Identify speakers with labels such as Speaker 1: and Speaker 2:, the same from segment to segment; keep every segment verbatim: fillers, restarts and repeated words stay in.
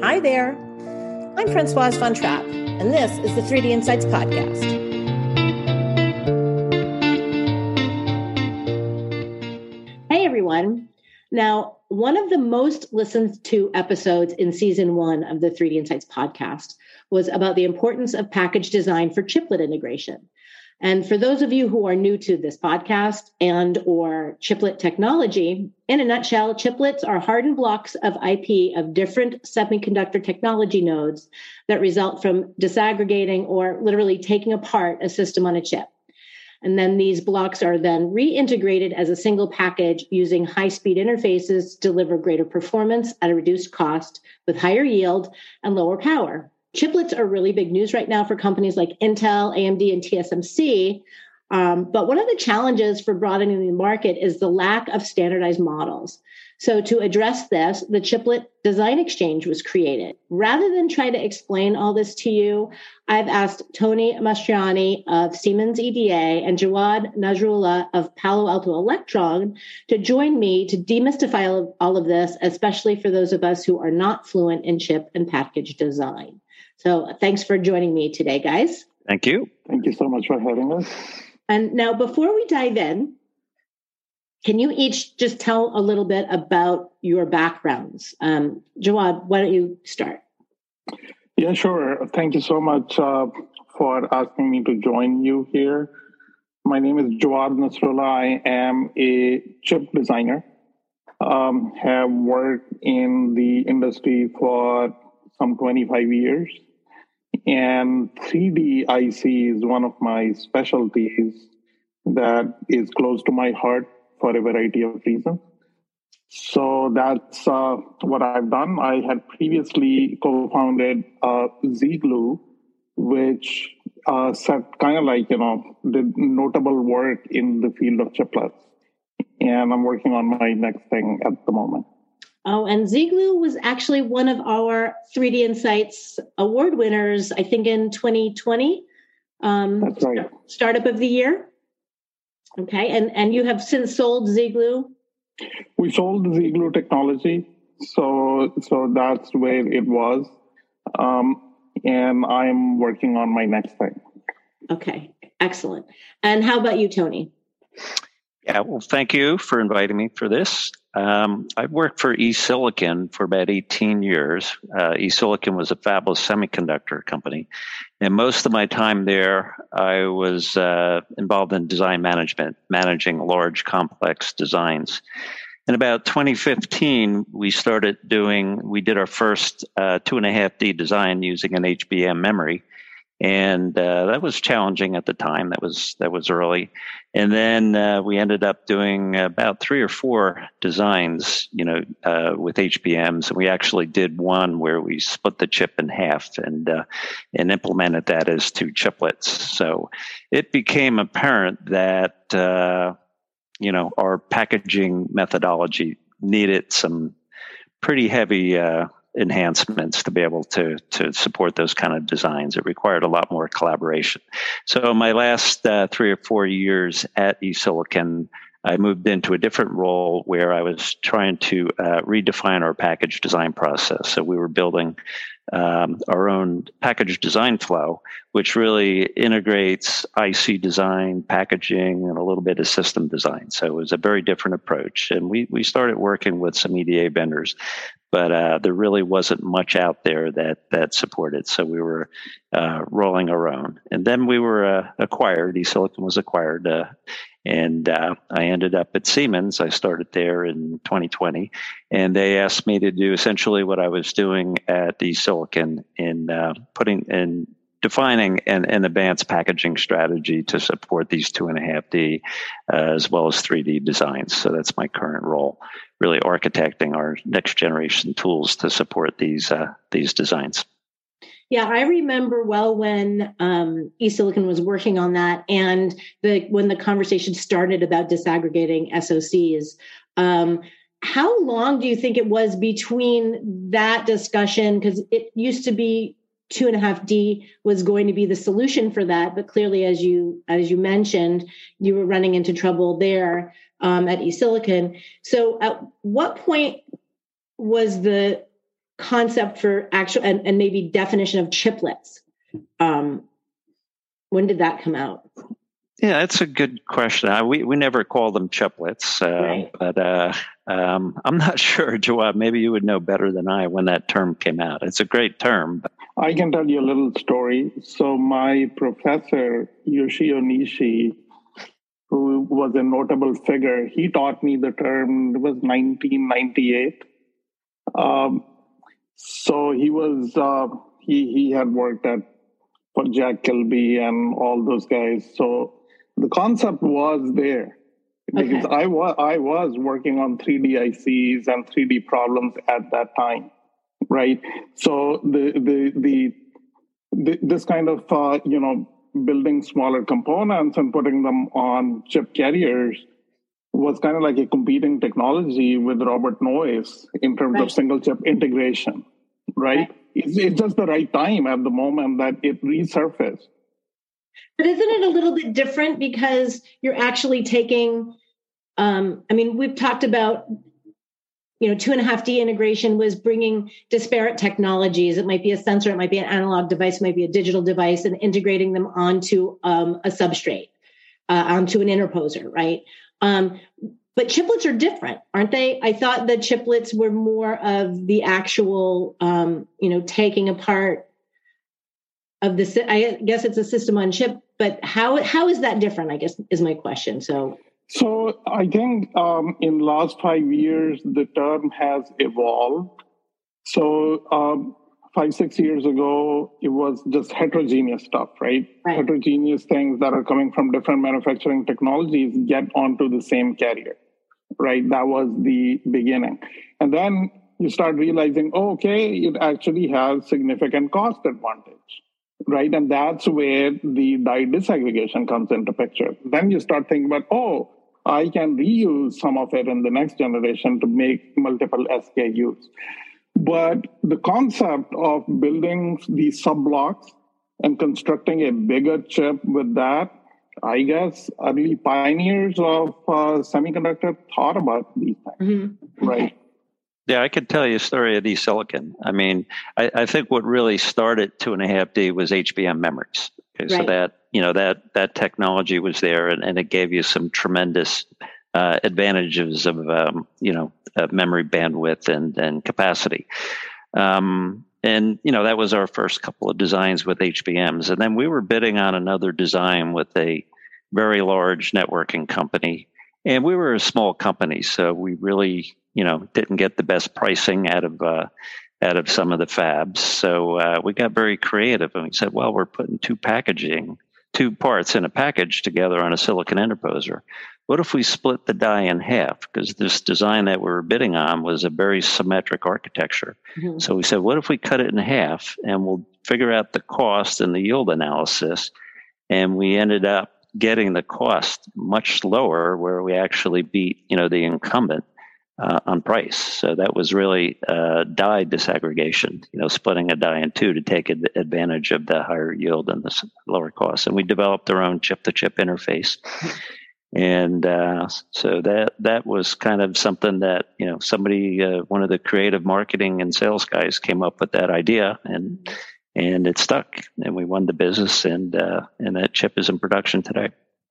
Speaker 1: Hi there. I'm Françoise Von Trapp, and this is the three D Insights Podcast. Hey, everyone. Now, one of the most listened to episodes in season one of the three D Insights Podcast was about the importance of package design for chiplet integration. And for those of you who are new to this podcast and or chiplet technology, in a nutshell, chiplets are hardened blocks of I P of different semiconductor technology nodes that result from disaggregating or literally taking apart a system on a chip. And then these blocks are then reintegrated as a single package using high-speed interfaces to deliver greater performance at a reduced cost with higher yield and lower power. Chiplets are really big news right now for companies like Intel, A M D, and T S M C. Um, but one of the challenges for broadening the market is the lack of standardized models. So to address this, the Chiplet Design Exchange was created. Rather than try to explain all this to you, I've asked Tony Mastriani of Siemens E D A and Jawad Nasrullah of Palo Alto Electron to join me to demystify all of, all of this, especially for those of us who are not fluent in chip and package design. So thanks for joining me today, guys.
Speaker 2: Thank you.
Speaker 3: Thank you so much for having us.
Speaker 1: And now, before we dive in, can you each just tell a little bit about your backgrounds? Um, Jawad, why don't you start?
Speaker 3: Yeah, sure. Thank you so much uh, for asking me to join you here. My name is Jawad Nasrullah. I am a chip designer. Um, have worked in the industry for some twenty-five years. And three D I C is one of my specialties that is close to my heart for a variety of reasons. So that's uh, what I've done. I had previously co-founded uh, Z-Glue, which uh, set kind of like, you know, did notable work in the field of chiplets. And I'm working on my next thing at the moment.
Speaker 1: Oh, and Z-Glue was actually one of our three D Insights award winners, I think in twenty twenty. Um,
Speaker 3: That's right.
Speaker 1: Startup of the Year. Okay, and, and you have since sold Z-Glue?
Speaker 3: We sold the Z-Glue technology, so so that's where it was. Um, and I'm working on my next thing.
Speaker 1: Okay, excellent. And how about you, Tony?
Speaker 2: Yeah, well, thank you for inviting me for this. Um, I've worked for eSilicon for about eighteen years. Uh, eSilicon was a fabless semiconductor company. And most of my time there, I was uh, involved in design management, managing large, complex designs. In about twenty fifteen, we started doing, we did our first uh, two and a half D design using an H B M memory. And uh, that was challenging at the time. That was that was early, and then uh, we ended up doing about three or four designs, you know, uh, with H B Ms. And we actually did one where we split the chip in half and uh, and implemented that as two chiplets. So it became apparent that uh, you know our packaging methodology needed some pretty heavy Uh, enhancements to be able to to support those kind of designs. It required a lot more collaboration. So my last uh, three or four years at eSilicon, I moved into a different role where I was trying to uh, redefine our package design process. So we were building um, our own package design flow, which really integrates I C design, packaging, and a little bit of system design. So it was a very different approach. And we, we started working with some E D A vendors, but uh, there really wasn't much out there that that supported. So we were uh, rolling our own. And then we were uh, acquired. eSilicon was acquired. Uh, and uh, I ended up at Siemens. I started there in twenty twenty. And they asked me to do essentially what I was doing at eSilicon in uh, putting in defining an, an advanced packaging strategy to support these two and a half D uh, as well as three D designs. So that's my current role, really architecting our next generation tools to support these uh, these designs.
Speaker 1: Yeah, I remember well when um, eSilicon was working on that, and the when the conversation started about disaggregating S O Cs. Um, how long do you think it was between that discussion? Because it used to be two and a half D was going to be the solution for that, but clearly, as you as you mentioned, you were running into trouble there um, at eSilicon. So, at what point was the concept for actual and, and maybe definition of chiplets? Um, when did that come out?
Speaker 2: Yeah, that's a good question. Uh, we we never call them chiplets, uh,
Speaker 1: right.
Speaker 2: but uh, um, I'm not sure, Jawad. Maybe you would know better than I when that term came out. It's a great term. But...
Speaker 3: I can tell you a little story. So my professor, Yoshio Nishi, who was a notable figure, he taught me the term. It was nineteen ninety-eight. Um, so he was uh, he he had worked at for Jack Kilby and all those guys. So the concept was there because okay. I was I was working on three D I Cs and three D problems at that time, right? So the the the, the this kind of uh, you know building smaller components and putting them on chip carriers was kind of like a competing technology with Robert Noyce in terms right. of single chip integration, right? right. It's, it's just the right time at the moment that it resurfaced.
Speaker 1: But isn't it a little bit different because you're actually taking, um, I mean, we've talked about, you know, two and a half D integration was bringing disparate technologies. It might be a sensor, it might be an analog device, it might be a digital device, and integrating them onto um, a substrate, uh, onto an interposer, right? Um, but chiplets are different, aren't they? I thought the chiplets were more of the actual, um, you know, taking apart of the, I guess it's a system on chip, but how how is that different, I guess, is my question. So
Speaker 3: so I think um, in the last five years, the term has evolved. So um, five, six years ago, it was just heterogeneous stuff, right? right? Heterogeneous things that are coming from different manufacturing technologies get onto the same carrier, right? That was the beginning. And then you start realizing, oh, okay, it actually has significant cost advantage. Right. And that's where the die disaggregation comes into picture. Then you start thinking about, oh, I can reuse some of it in the next generation to make multiple S K Us. But the concept of building these sub-blocks and constructing a bigger chip with that, I guess early pioneers of uh, semiconductor thought about these things. Mm-hmm. Right.
Speaker 2: Yeah, I could tell you a story of eSilicon. I mean, I, I think what really started two and a half D was H B M memories. Okay, right. So that, you know, that, that technology was there and, and it gave you some tremendous uh, advantages of, um, you know, uh, memory bandwidth and, and capacity. Um, and, you know, that was our first couple of designs with H B Ms. And then we were bidding on another design with a very large networking company. And we were a small company, so we really, you know, didn't get the best pricing out of uh, out of some of the fabs. So uh, we got very creative and we said, well, we're putting two packaging, two parts in a package together on a silicon interposer. What if we split the die in half? Because this design that we were bidding on was a very symmetric architecture. Mm-hmm. So we said, what if we cut it in half and we'll figure out the cost and the yield analysis? And we ended up getting the cost much lower, where we actually beat, you know, the incumbent uh, on price. So that was really uh, die disaggregation, you know, splitting a die in two to take ad- advantage of the higher yield and the lower cost. And we developed our own chip-to-chip interface. And uh, so that that was kind of something that, you know, somebody, uh, one of the creative marketing and sales guys came up with that idea, and and it stuck, and we won the business, and uh, and that chip is in production today.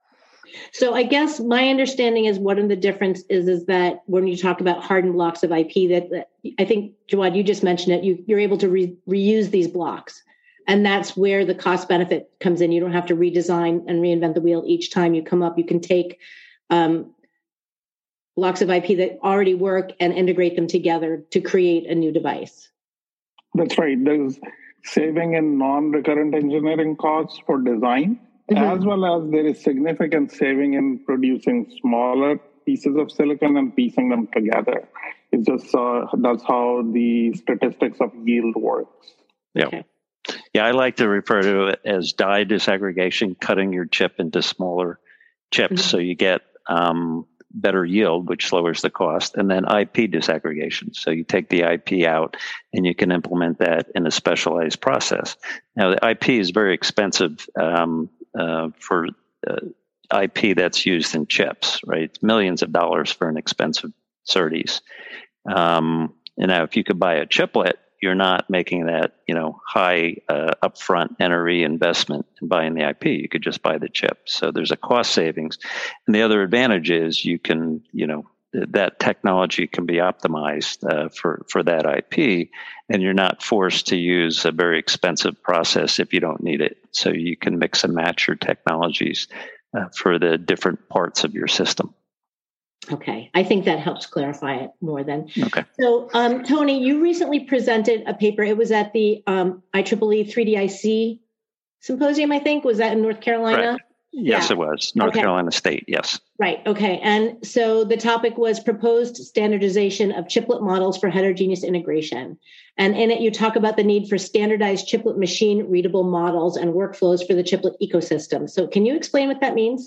Speaker 1: So I guess my understanding is one of the difference is is that when you talk about hardened blocks of I P, that, that I think, Jawad, you just mentioned it, you, you're able to re, reuse these blocks. And that's where the cost benefit comes in. You don't have to redesign and reinvent the wheel each time you come up. You can take um, blocks of I P that already work and integrate them together to create a new device. That's
Speaker 3: right. There's saving in non-recurrent engineering costs for design, mm-hmm. as well as there is significant saving in producing smaller pieces of silicon and piecing them together. It's just uh, that's how the statistics of yield works.
Speaker 2: Yeah. Okay. Yeah, I like to refer to it as die disaggregation, cutting your chip into smaller chips, mm-hmm. so you get um, better yield, which lowers the cost, and then I P disaggregation. So you take the I P out and you can implement that in a specialized process. Now, the I P is very expensive um, uh, for uh, I P that's used in chips, right? It's millions of dollars for an expensive SerDes. Um, and now, if you could buy a chiplet, you're not making that, you know, high uh, upfront N R E investment in buying the I P. You could just buy the chip. So there's a cost savings. And the other advantage is you can, you know, th- that technology can be optimized uh, for, for that I P, and you're not forced to use a very expensive process if you don't need it. So you can mix and match your technologies uh, for the different parts of your system.
Speaker 1: Okay. I think that helps clarify it more then.
Speaker 2: Okay.
Speaker 1: So, um, Tony, you recently presented a paper. It was at the um, I triple E three D I C symposium, I think. Was that in North Carolina?
Speaker 2: Right. Yes, yeah. It was. North okay. Carolina State, yes.
Speaker 1: Right. Okay. And so the topic was proposed standardization of chiplet models for heterogeneous integration. And in it, you talk about the need for standardized chiplet machine readable models and workflows for the chiplet ecosystem. So can you explain what that means?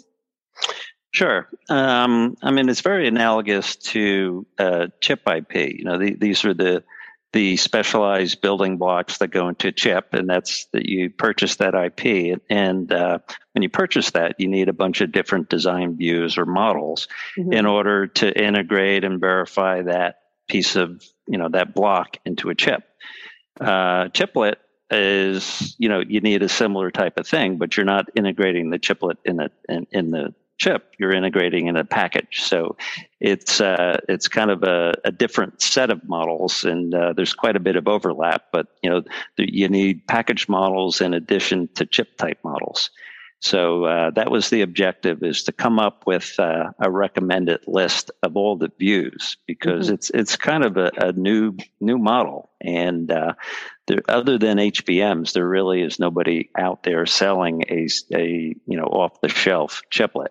Speaker 2: Sure. Um, I mean, it's very analogous to uh, chip I P. You know, the, these are the the specialized building blocks that go into a chip, and that's that you purchase that I P. And uh, when you purchase that, you need a bunch of different design views or models mm-hmm. in order to integrate and verify that piece of, you know, that block into a chip. Uh, chiplet is, you know, you need a similar type of thing, but you're not integrating the chiplet in a in, in the chip, you're integrating in a package. So it's uh, it's kind of a, a different set of models, and uh, there's quite a bit of overlap. But you know, you need package models in addition to chip type models. So uh, that was the objective: is to come up with uh, a recommended list of all the views, because mm-hmm. it's it's kind of a, a new new model, and uh, there, other than H B Ms, there really is nobody out there selling a a you know off the shelf chiplet.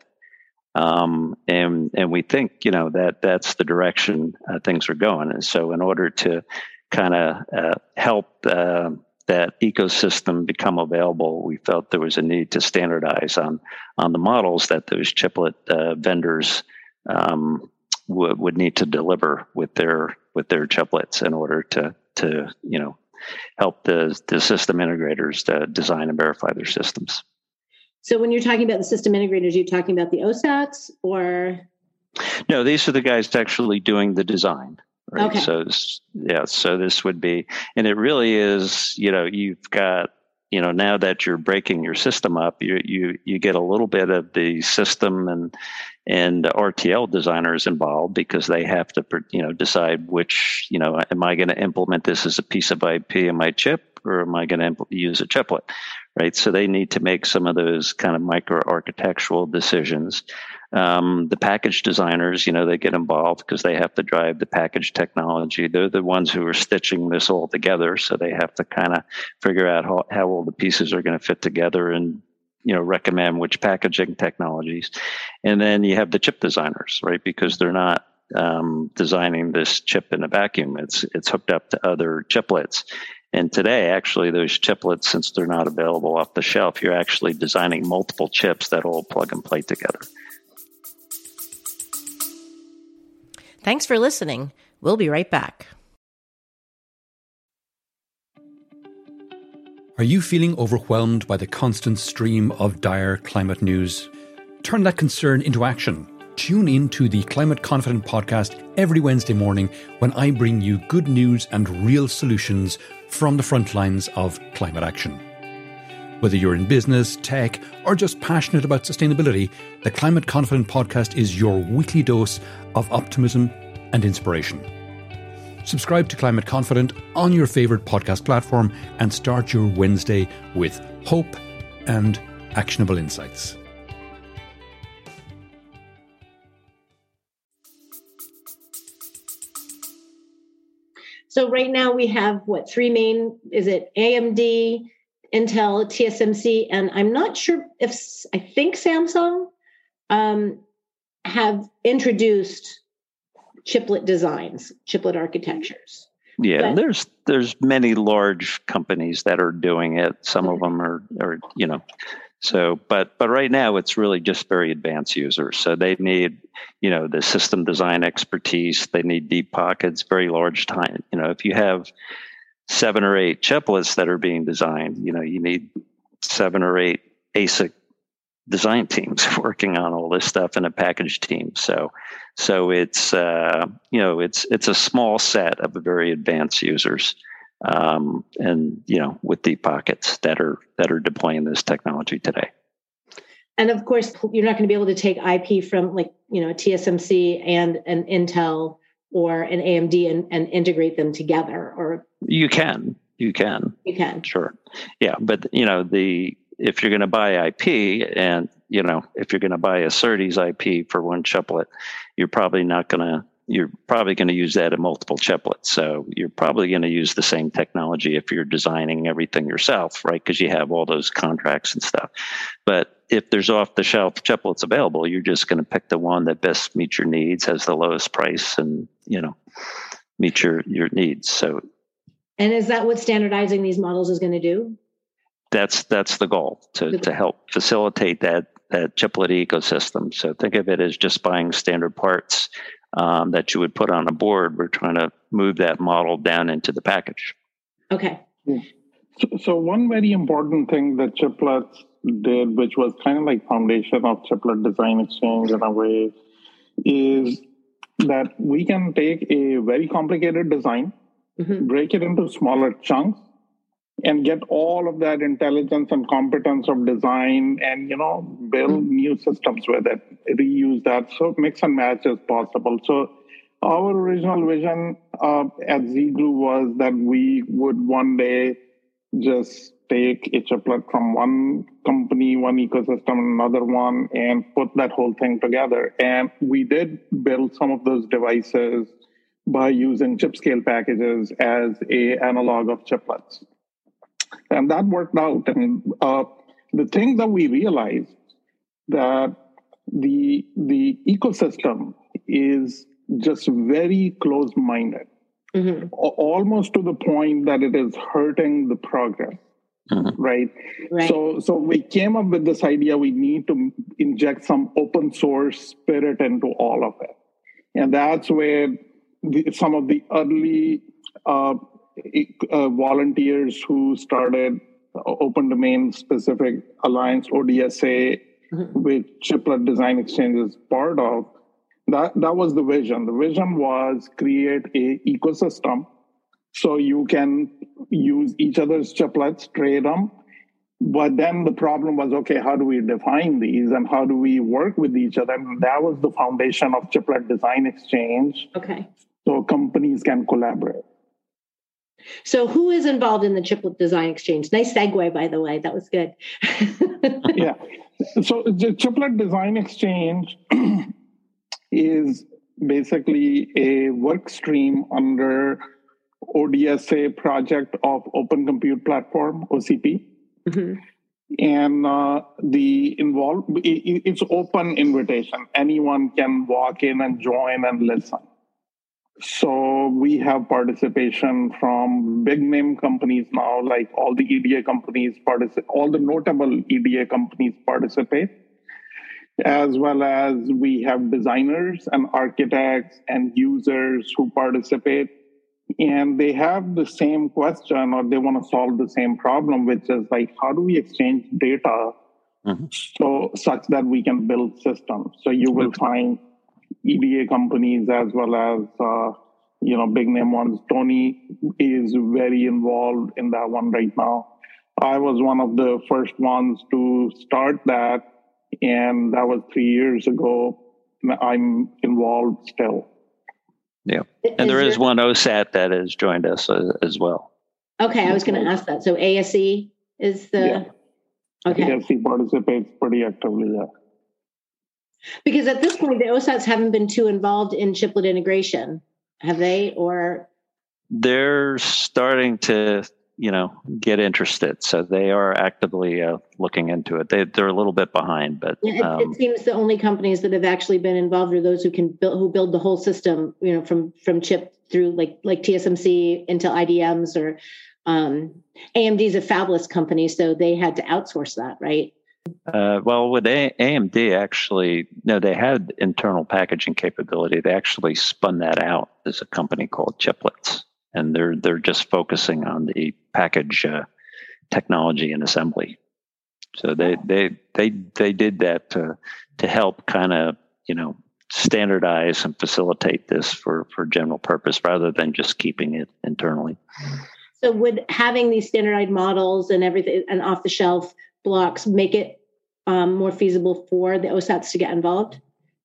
Speaker 2: Um, and, and we think, you know, that that's the direction uh, things are going. And so in order to kind of uh, help uh, that ecosystem become available, we felt there was a need to standardize on, on the models that those chiplet uh, vendors um, would, would need to deliver with their, with their chiplets in order to, to, you know, help the, the system integrators to design and verify their systems.
Speaker 1: So when you're talking about the system integrators, you're talking about the O SATs or?
Speaker 2: No, these are the guys actually doing the design. Right?
Speaker 1: Okay.
Speaker 2: So, yeah, so this would be, and it really is, you know, you've got, you know, now that you're breaking your system up, you you you get a little bit of the system and and R T L designers involved, because they have to, you know, decide which, you know, am I going to implement this as a piece of I P in my chip, or am I going to impl- use a chiplet? Right. So they need to make some of those kind of micro architectural decisions. Um, the package designers, you know, they get involved because they have to drive the package technology. They're the ones who are stitching this all together. So they have to kind of figure out how, how all the pieces are going to fit together and, you know, recommend which packaging technologies. And then you have the chip designers, right? Because they're not um, designing this chip in a vacuum. It's, it's hooked up to other chiplets. And today, actually, those chiplets, since they're not available off the shelf, you're actually designing multiple chips that all plug and play together.
Speaker 4: Thanks for listening. We'll be right back.
Speaker 5: Are you feeling overwhelmed by the constant stream of dire climate news? Turn that concern into action. Tune in to the Climate Confident podcast every Wednesday morning when I bring you good news and real solutions from the front lines of climate action. Whether you're in business, tech, or just passionate about sustainability, the Climate Confident podcast is your weekly dose of optimism and inspiration. Subscribe to Climate Confident on your favourite podcast platform and start your Wednesday with hope and actionable insights.
Speaker 1: So right now we have, what, three main, is it A M D, Intel, T S M C, and I'm not sure if, I think Samsung um, have introduced chiplet designs, chiplet architectures.
Speaker 2: Yeah,
Speaker 1: but,
Speaker 2: there's there's many large companies that are doing it. Some of them are, are you know, so but but right now it's really just very advanced users. So they need, you know, the system design expertise. They need deep pockets, very large time. You know, if you have seven or eight chiplets that are being designed, you know, you need seven or eight A S I C design teams working on all this stuff in a package team. So, so it's uh, you know, it's it's a small set of very advanced users um, and you know, with deep pockets that are that are deploying this technology today.
Speaker 1: And of course, you're not going to be able to take I P from like you know a T S M C and an Intel or an A M D and, and integrate them together. Or
Speaker 2: you can, you can,
Speaker 1: you can,
Speaker 2: sure, yeah. But you know, the if you're going to buy I P, and you know, if you're going to buy a SerDes I P for one chiplet, you're probably not going to. You're probably going to use that in multiple chiplets. So you're probably going to use the same technology if you're designing everything yourself, right? Because you have all those contracts and stuff. But if there's off-the-shelf chiplets available, you're just going to pick the one that best meets your needs, has the lowest price, and you know, meet your your needs. So,
Speaker 1: and is that what standardizing these models is going to do? That's
Speaker 2: that's the goal to
Speaker 1: the
Speaker 2: to help facilitate that that chiplet ecosystem. So think of it as just buying standard parts Um, that you would put on a board. We're trying to move that model down into the package.
Speaker 1: Okay.
Speaker 3: Yeah. So, so one very important thing that chiplets did, which was kind of like foundation of chiplet design exchange in a way, is that we can take a very complicated design, mm-hmm. break it into smaller chunks, and get all of that intelligence and competence of design and, you know, build mm-hmm. new systems with it, reuse that. So mix and match is possible. So our original vision uh, at ZGrew was that we would one day just take a chiplet from one company, one ecosystem, another one, and put that whole thing together. And we did build some of those devices by using chip scale packages as a analog of chiplets. And that worked out. And uh, the thing that we realized that the the ecosystem is just very close-minded, mm-hmm. almost to the point that it is hurting the progress. Mm-hmm. Right? right. So, so we came up with this idea we need to inject some open source spirit into all of it, and that's where the, some of the early uh, Uh, volunteers who started Open Domain Specific Alliance, O D S A, mm-hmm. which Chiplet Design Exchange is part of, that, that was the vision. The vision was create a ecosystem so you can use each other's chiplets, trade them. But then the problem was, okay, how do we define these and how do we work with each other? And that was the foundation of Chiplet Design Exchange.
Speaker 1: Okay.
Speaker 3: So companies can collaborate.
Speaker 1: So who is involved in the Chiplet Design Exchange? Nice segue, by the way. That was good.
Speaker 3: Yeah. So the Chiplet Design Exchange is basically a work stream under O D S A project of Open Compute Platform, O C P. Mm-hmm. And uh, the involved, it, it's open invitation. Anyone can walk in and join and listen. So we have participation from big name companies now, like all the E D A companies participate, all the notable E D A companies participate, as well as we have designers and architects and users who participate. And they have the same question, or they want to solve the same problem, which is like, how do we exchange data mm-hmm. so such that we can build systems? So you will find E D A companies as well as, uh, you know, big name ones. Tony is very involved in that one right now. I was one of the first ones to start that, and that was three years ago. I'm involved still.
Speaker 2: Yeah. And there is one O S A T that has joined us uh, as well.
Speaker 1: Okay, I was going to ask that. So A S E is the...
Speaker 3: Yeah.
Speaker 1: Okay.
Speaker 3: A S E participates pretty actively, yeah.
Speaker 1: Because at this point, the O S A Ts haven't been too involved in chiplet integration, have they? Or
Speaker 2: they're starting to, you know, get interested. So they are actively uh, looking into it. They, they're a little bit behind, but
Speaker 1: yeah, it, um, it seems the only companies that have actually been involved are those who can build, who build the whole system, you know, from from chip through like like T S M C, Intel I D Ms, or um, A M D is a fabless company, so they had to outsource that, right?
Speaker 2: Uh, well, with a- AMD, actually, no, they had internal packaging capability. They actually spun that out as a company called Chiplets, and they're they're just focusing on the package uh, technology and assembly. So they they they they did that to to help kind of you know standardize and facilitate this for for general purpose rather than just keeping it internally.
Speaker 1: So would having these standardized models and everything and off the shelf blocks make it um, more feasible for the O SATs to get involved?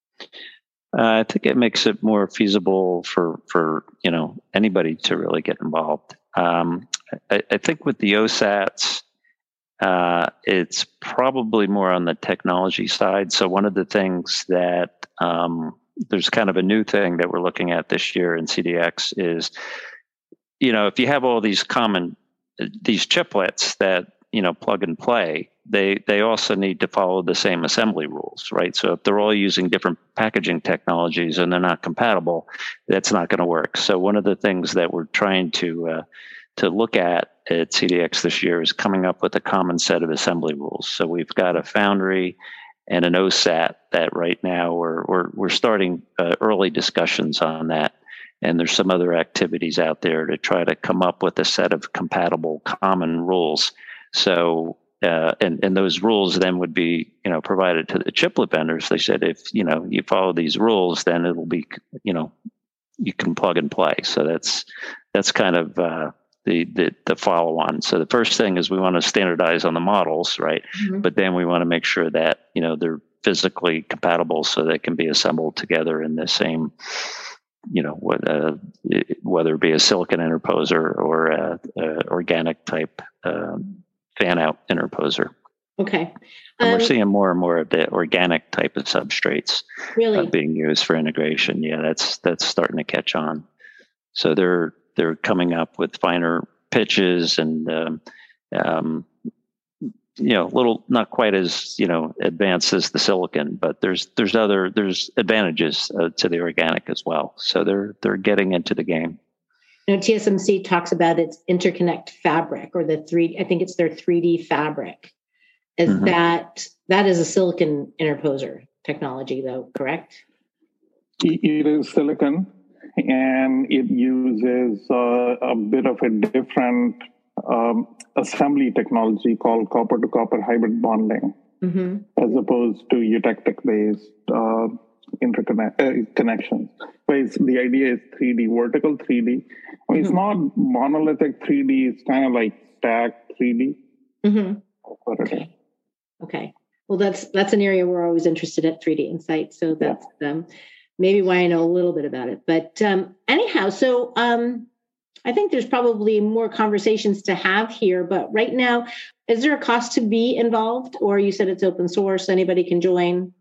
Speaker 2: Uh, I think it makes it more feasible for, for you know, anybody to really get involved. Um, I, I think with the O SATs, uh, it's probably more on the technology side. So one of the things that um, there's kind of a new thing that we're looking at this year in C D X is, you know, if you have all these common, these chiplets that, you know, plug and play, they they also need to follow the same assembly rules, right? So if they're all using different packaging technologies and they're not compatible, that's not going to work. So one of the things that we're trying to uh, to look at at C D X this year is coming up with a common set of assembly rules. So we've got a foundry and an O SAT that right now we're we're, we're starting uh, early discussions on that. And there's some other activities out there to try to come up with a set of compatible common rules. So, uh, and, and those rules then would be, you know, provided to the chiplet vendors. They said, if, you know, you follow these rules, then it'll be, you know, you can plug and play. So that's, that's kind of, uh, the, the, the follow on. So the first thing is we want to standardize on the models, right? Mm-hmm. But then we want to make sure that, you know, they're physically compatible so they can be assembled together in the same, you know, uh, whether it be a silicon interposer or a, a organic type um, fan out interposer.
Speaker 1: Okay.
Speaker 2: And
Speaker 1: um,
Speaker 2: we're seeing more and more of the organic type of substrates
Speaker 1: really
Speaker 2: uh, being used for integration. Yeah, that's that's starting to catch on. So they're they're coming up with finer pitches and um, um, you know, little not quite as, you know, advanced as the silicon, but there's there's other there's advantages uh, to the organic as well. So they're they're getting into the game.
Speaker 1: You know, T S M C talks about its interconnect fabric, or the three. I think it's their three D fabric. Is mm-hmm. that that is a silicon interposer technology, though? Correct.
Speaker 3: It is silicon, and it uses uh, a bit of a different um, assembly technology called copper to copper hybrid bonding, mm-hmm. as opposed to eutectic based uh, interconnect uh, connections. But the idea is three D, vertical three D. I mean, mm-hmm. it's not monolithic three D. It's kind of like stacked three D.
Speaker 1: Mm-hmm. Okay. Okay. Well, that's that's an area we're always interested at three D Insight. So that's yeah. um, maybe why I know a little bit about it. But um, anyhow, so um, I think there's probably more conversations to have here. But right now, is there a cost to be involved? Or you said it's open source, anybody can join?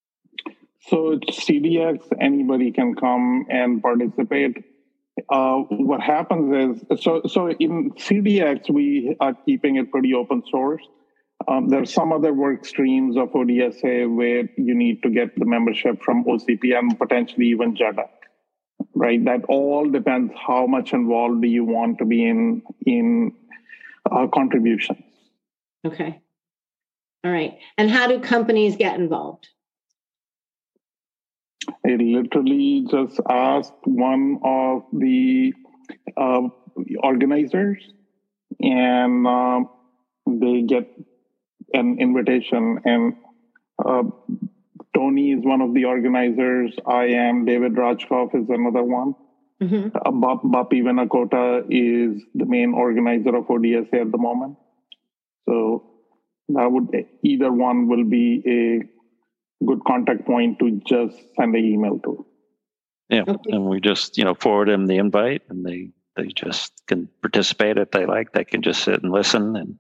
Speaker 3: So it's C D X, anybody can come and participate. Uh, what happens is, so so in C D X, we are keeping it pretty open source. Um, there are some other work streams of O D S A where you need to get the membership from O C P and potentially even J E D E C, right? That all depends how much involved do you want to be in, in uh, contributions.
Speaker 1: Okay. All right. And how do companies get involved?
Speaker 3: I literally just asked one of the uh, organizers, and uh, they get an invitation. And uh, Tony is one of the organizers. I am. David Rajkov is another one. Mm-hmm. Uh, Bap- Bapi Vinakota is the main organizer of O D S A at the moment. So that would either one will be a good contact point to just send an email to.
Speaker 2: Yeah, and we just, you know, forward them the invite, and they they just can participate if they like. They can just sit and listen. And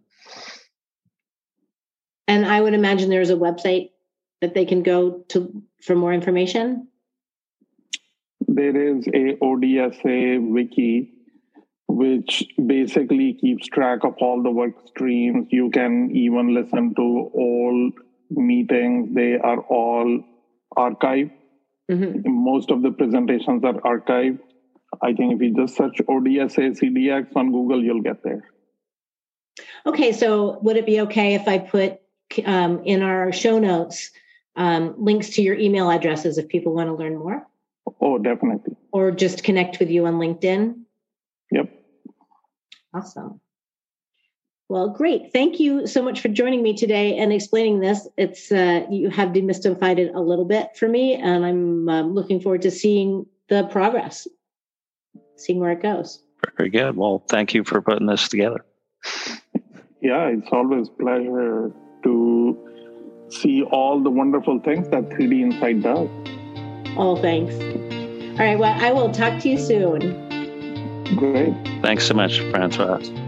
Speaker 1: and I would imagine there's a website that they can go to for more information.
Speaker 3: There is a O D S A wiki, which basically keeps track of all the work streams. You can even listen to old meetings. They are all archived. Mm-hmm. Most of the presentations are archived. I think if you just search O D S A C D X on Google, you'll get there.
Speaker 1: Okay, so would it be okay if I put um, in our show notes um, links to your email addresses if people want to learn more?
Speaker 3: Oh, definitely.
Speaker 1: Or just connect with you on LinkedIn?
Speaker 3: Yep.
Speaker 1: Awesome. Well, great. Thank you so much for joining me today and explaining this. It's uh, you have demystified it a little bit for me, and I'm um, looking forward to seeing the progress, seeing where it goes.
Speaker 2: Very good. Well, thank you for putting this together.
Speaker 3: Yeah, it's always a pleasure to see all the wonderful things that three D Insight does.
Speaker 1: Oh, thanks. All right. Well, I will talk to you soon.
Speaker 3: Great.
Speaker 2: Thanks so much, Francois.